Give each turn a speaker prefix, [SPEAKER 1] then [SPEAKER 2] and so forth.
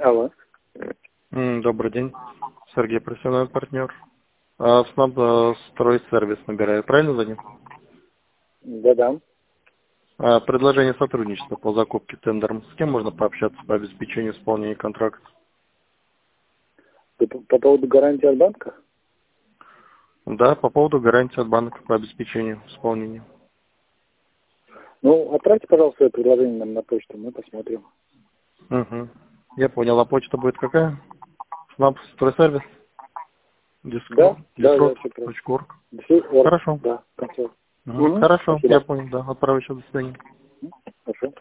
[SPEAKER 1] Алло.
[SPEAKER 2] Добрый день. Сергей, профессиональный партнер. СНАП стройсервис набираю. Правильно звоню?
[SPEAKER 1] Да-да.
[SPEAKER 2] Предложение сотрудничества по закупке тендером. С кем можно пообщаться по обеспечению исполнения контракта?
[SPEAKER 1] По поводу гарантии от банка?
[SPEAKER 2] Да, по поводу гарантии от банка по обеспечению исполнения.
[SPEAKER 1] Ну, отправьте, пожалуйста, это предложение нам на почту, мы посмотрим.
[SPEAKER 2] Угу. Я понял. А почта будет какая? СНАП стройсервис?
[SPEAKER 1] Да, все правильно.
[SPEAKER 2] Discord.org.
[SPEAKER 1] Discord.org,
[SPEAKER 2] Хорошо.
[SPEAKER 1] да, концерт.
[SPEAKER 2] Хорошо,
[SPEAKER 1] Спасибо.
[SPEAKER 2] я понял, да. Отправлю еще до свидания.
[SPEAKER 1] Хорошо.